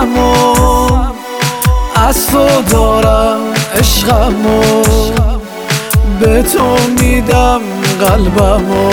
عشقمو از تو دارم، عشقمو به تو میدم، قلبمو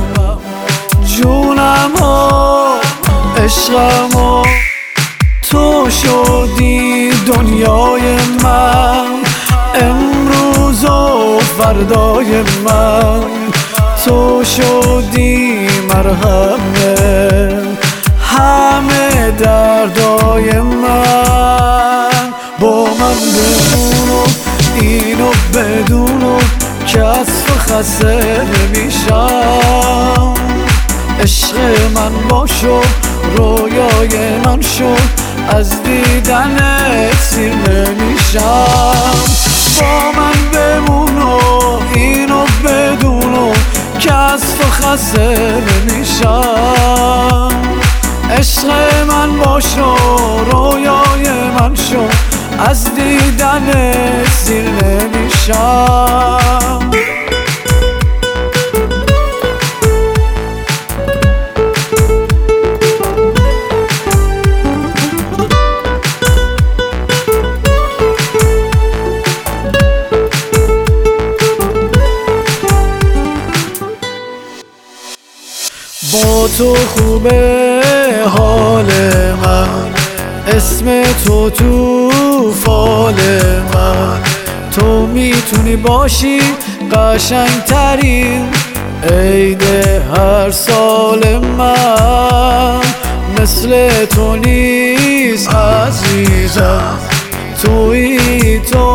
جونمو عشقمو. تو شدی دنیای من، امروز و فردای من. تو شدی مرهمه همه دردای من. با من بمون و اینو بدون که از تو خسته نمیشم. عشق من باشو، رویای من شو، از دیدنت سیر نمیشم. با من بمون و اینو بدون که از تو خسته نمیشم. عشق من باشو، رویای من شو، از دیدنت سیر نمیشم. با تو خوبه حال من، اسم تو تو فال من. تو میتونی باشی قشنگترین عید هر سال من. مثل تو نیست عزیزم، تویی تو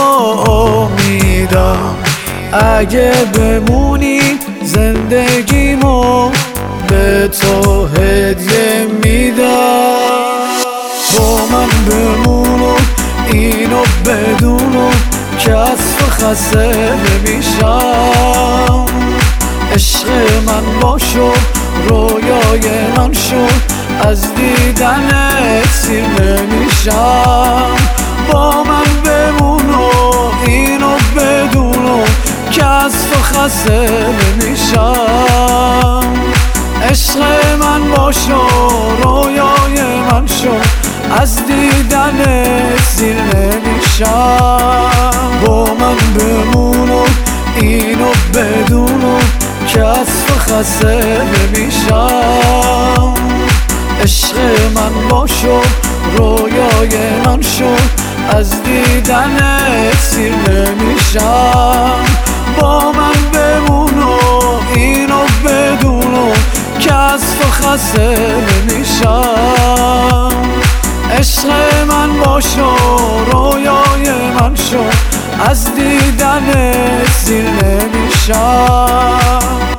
امیدم. اگه بمونی زندگیمو به تو هدیه میدم. با من بمون و اینو بدون که از تو خسته نمیشم. عشق من باشو، رویای من شو، از دیدنت سیر نمیشم. با من بمون و اینو بدون که از تو خسته نمیشم. عشق من باشو، رویای من شو، از دیدنت سیر نمیشم. با من بمون و اینو بدون که از تو خسته نمیشم. عشق من باشو، رویای من شو، از دیدنت سیر نمیشم. با من بمون و اینو بدون که از تو خسته نمیشم. عشق من باشو، رویای من شو، از دیدنت سیر نمیشم.